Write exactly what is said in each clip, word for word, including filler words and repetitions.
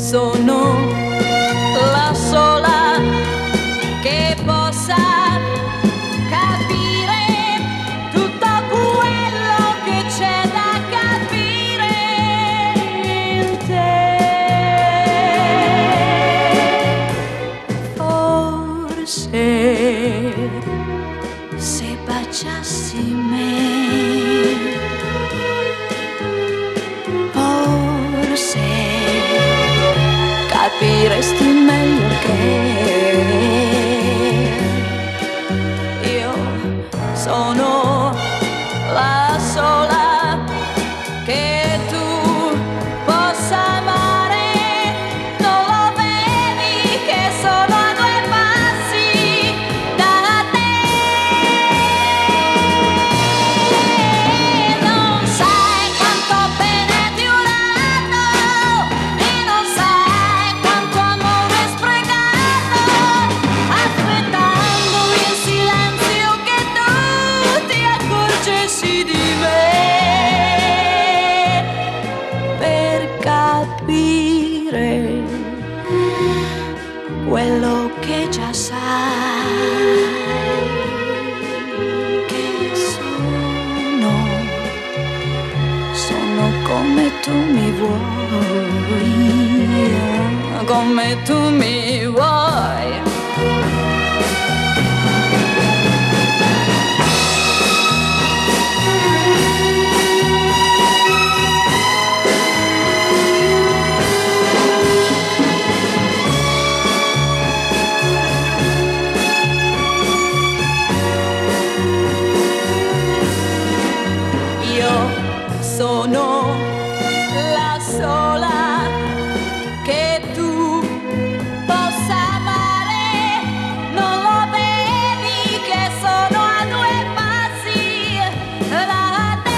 sono la sola che possa capire tutto quello che c'è da capire in te. Forse se baciassi me, forse capiresti meglio che io sono la sola che tu possa amare. Non lo vedi che sono a due passi da te? Non sai quanto bene ti ho dato e non sai quanto amore sprecato, aspettando in silenzio che tu ti accorgessi di me, per capire quello che già sai, che sono, sono come tu mi vuoi, come tu mi vuoi. Io sono la sola che tu possa amare. Non lo vedi che sono a due passi da te?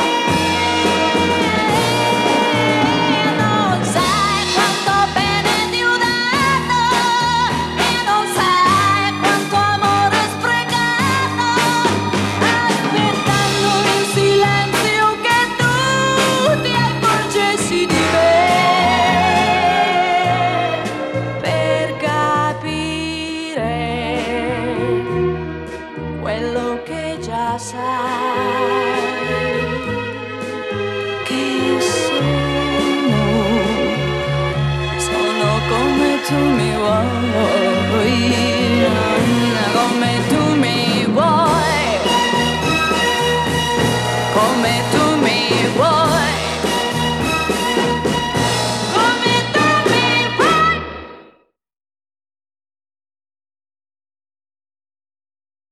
Non sai quanto bene ti ho dato e non sai quanto amore sprecato, aspettando in silenzio che tu ti accorgessi di me, per capire quello che già sai, che sono, sono come tu mi vuoi.